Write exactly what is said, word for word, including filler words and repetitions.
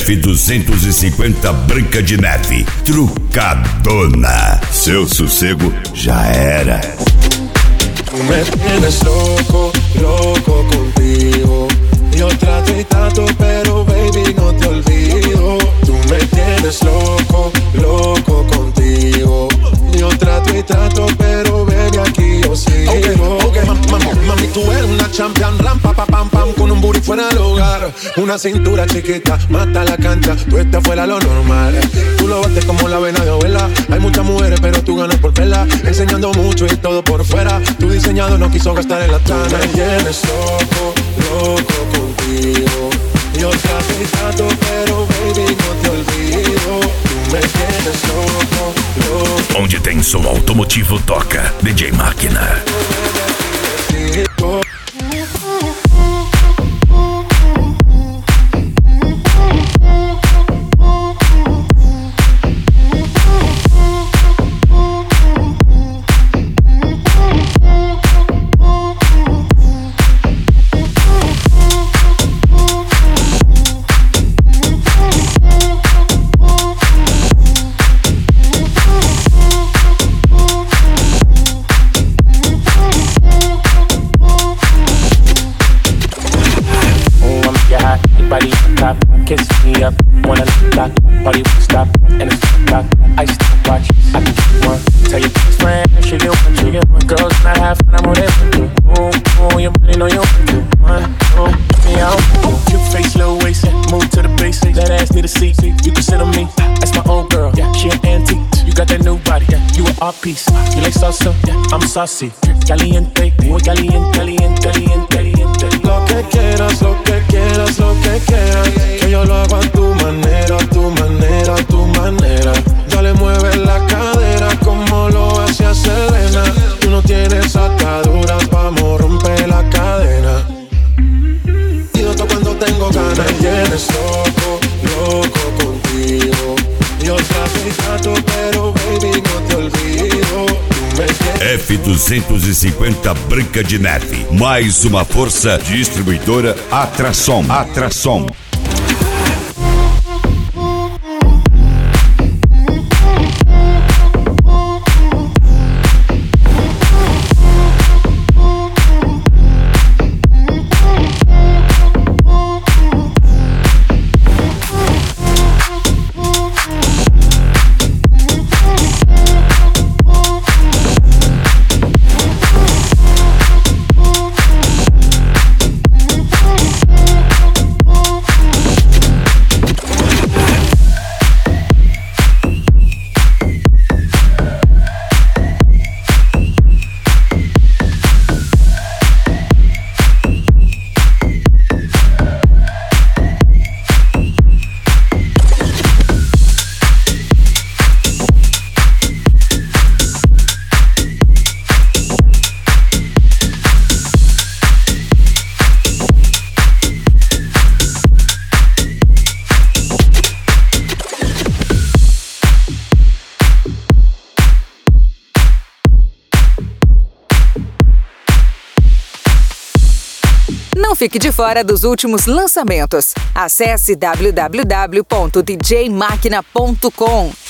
F duzentos e cinquenta Branca de Neve, trucadona. Seu sossego já era. Tú me tienes loco, loco contigo. Yo trato y trato, pero baby no te olvido. Tú me tienes loco, loco contigo. Yo trato y trato, pero baby aquí yo sigo. Okay, okay, mam, mam, mami, tú eres una champion, ram, pa, pa, pam, pam, con un booty fuera del hogar. Una cintura chiquita, mata la cancha, tú estás fuera lo normal. Tú lo bates como la vena de abuela. Hay muchas mujeres, pero tú ganas por verla. Enseñando mucho y todo por fuera. Tu diseñado no quiso gastar en la tana. Me tienes loco, loco contigo. Yo trato y trato, pero baby no te olvido. Tú me tienes loco, loco. Onde tem som automotivo toca D J Máquina. Kiss me up, wanna lock, party won't stop, and it's o'clock. I used to watch, I can do one. Tell your best friend, she get one, she get one. Girls not half, and I'm on it with you. Ooh, ooh, you really know you want to. One, two, me out. Cute face, little waist, move to the base. That ass need a seat, you can sit on me. That's my old girl, yeah, she an antique. You got that new body, yeah, you an art piece. You like salsa, yeah, I'm saucy. Caliente, muy caliente, caliente, caliente, caliente. Lo que quieras, lo que quieras, lo que quieras. Que yo lo hago a tu manera, a tu manera, a tu manera. Dale, mueve la cadera como lo hacía Selena. Tú no tienes ataduras, vamos, rompe la cadena. Y otro cuando tengo ganas. Me tienes loco, loco contigo. Yo trato y trato, pero baby no te olvido. F duzentos e cinquenta Branca de Neve, mais uma força distribuidora Atrasom. Atrasom. Não fique de fora dos últimos lançamentos. Acesse w w w ponto d j máquina ponto com.